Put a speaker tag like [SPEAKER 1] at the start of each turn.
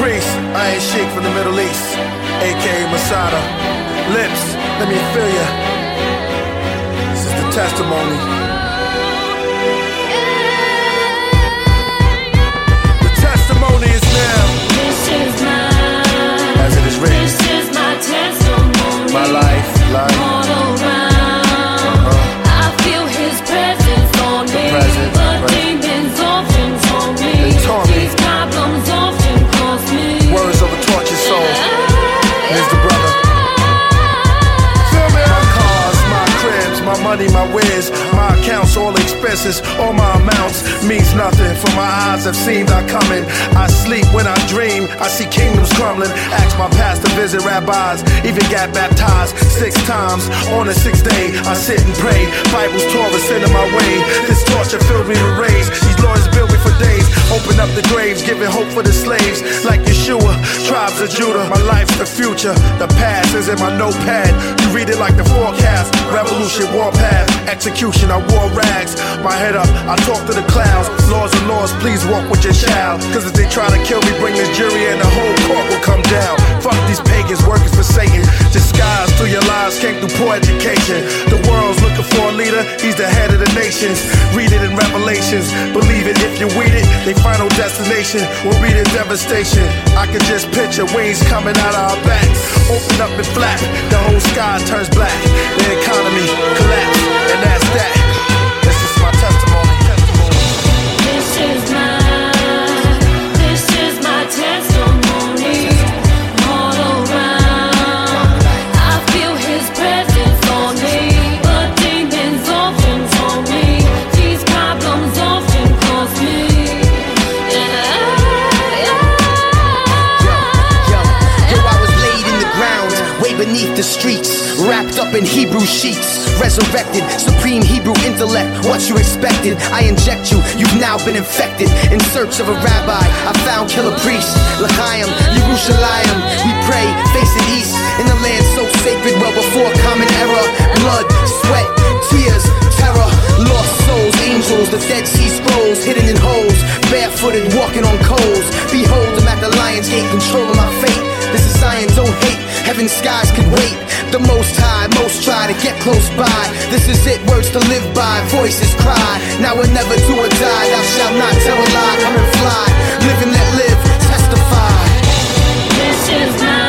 [SPEAKER 1] Priest, I ain't Sheik from the Middle East, aka Masada. Lips, let me feel ya. This is the testimony. The testimony is now.
[SPEAKER 2] This is mine.
[SPEAKER 1] As it is written.
[SPEAKER 2] This is my testimony.
[SPEAKER 1] My life.
[SPEAKER 2] All around. I feel His presence on me. But demons often taunt me. These problems often cause me.
[SPEAKER 1] Words of a tortured soul. Here's the brother. Feel me? My cars, my cribs, my money, my whiz, my accounts, all expenses, all my amounts means nothing. For my eyes have seen thy coming. I sleep when I dream. I see kingdoms crumbling. Ask my past to visit rabbis. Even got baptized 6 times. On the 6th day, I sit and pray. Bible's Torah sent in my way. This torture filled me with rage. These lawyers built me for days. Open up the graves, giving hope for the slaves. Like Yeshua, tribes of Judah. My life's the future. The past is in my notepad. You read it like the forecast. Revolution, warpath, execution. I wore rags. My head up, I talk to the clouds. Laws and laws, please walk with your child. Cause if they try to kill me, bring the jury and the whole court will come down. Fuck these pagans working for Satan. Disguised through your lies, came through poor education. The world's looking for a leader, he's the head of the nations. Read it in Revelations, believe it if you read it. Their final destination will be the devastation. I can just picture wings coming out of our backs. Open up and flap, the whole sky turns black. The economy collapse, and that's that. This is my testimony.
[SPEAKER 2] This is mine. This is my testimony. All around, I feel His presence on me. But demons often taunt me. These problems often cause me.
[SPEAKER 3] Yo, I was laid in the ground, way beneath the streets, wrapped up in Hebrew sheets. Resurrected, supreme Hebrew intellect, what you expected. I inject you, you've now been infected. In search of a rabbi, I found killer priests. L'chaim, Yerushalayim, we pray, facing east. In the land so sacred, well before common era. Blood, sweat, tears, terror. Lost souls, angels, the Dead Sea Scrolls, hidden in holes. Barefooted, walking on coals. Behold, I'm at the lion's gate, controlling my fate. This is science, don't hate. Heaven's skies can wait. The most high, most try to get close by. This is it, words to live by, voices cry. Now or never do or die, thou shalt not tell a lie. Come and fly, live and let live, testify.
[SPEAKER 2] This is mine.